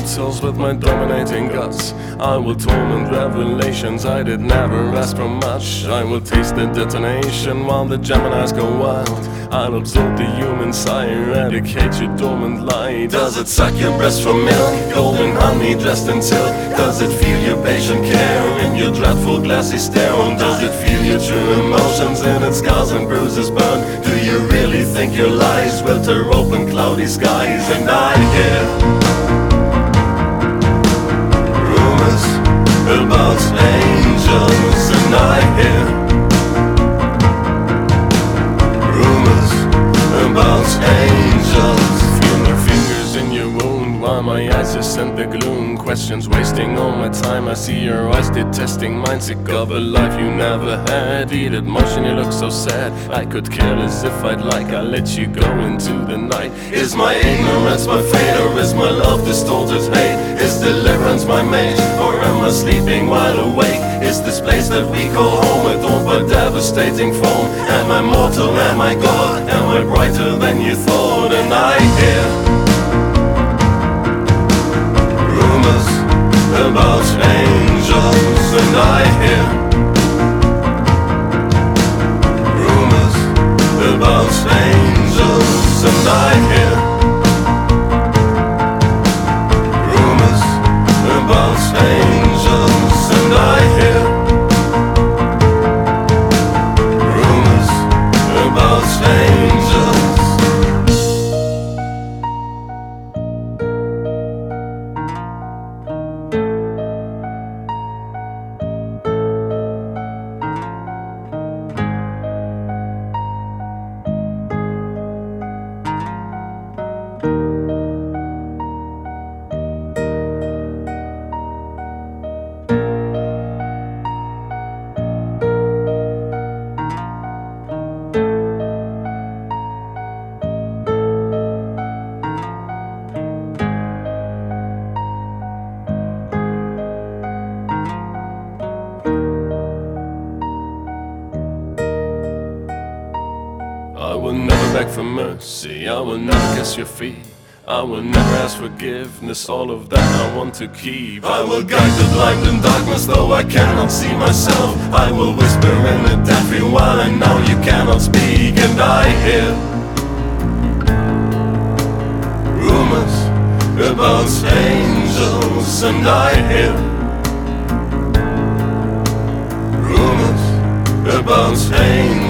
souls with my dominating guts. I will torment revelations I did never ask for much. I will taste the detonation while the Geminis go wild. I'll absorb the human sigh, eradicate your dormant lie. Does it suck your breast for milk, golden honey dressed in silk? Does it feel your patient care in your dreadful glassy stare? Does it feel your true emotions in its scars and bruises burn? Do you really think your lies will tear open cloudy skies? And I hear rumors about angels, and I hear rumors about angels. Feel my fingers in your wound while my eyes just scent the gloom. Questions wasting all my time. I see your eyes detesting mine. Sick of a life you never had. Eat it motion, you look so sad. I could care less if I'd like. I'll let you go into the night. Is my ignorance my fate, or is my love distorted hate? Is deliverance my mate, or am I sleeping while awake? Is this place that we call home adorned by devastating foam? Am I mortal, am I God? Am I brighter than you thought? And I hear rumors about angels, and I hear rumors about angels, and I hear rumors about angels, and I hear rumors about angels. I will never beg for mercy, I will never kiss your feet, I will never ask forgiveness, all of that I want to keep. I will guide the blind in darkness, though I cannot see myself. I will whisper in the deafy while I know you cannot speak. And I hear rumors about angels, and I hear rumors about angels.